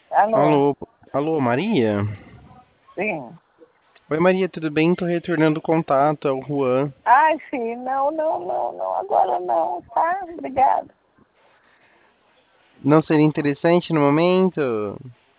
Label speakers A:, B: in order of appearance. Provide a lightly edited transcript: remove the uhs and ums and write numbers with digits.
A: Alô?
B: Alô, alô, Maria?
A: Sim.
B: Oi, Maria, tudo bem? Tô retornando o contato, é o Juan.
A: Ai, sim, não, não, não, não, agora não, tá? Obrigada.
B: Não seria interessante no momento?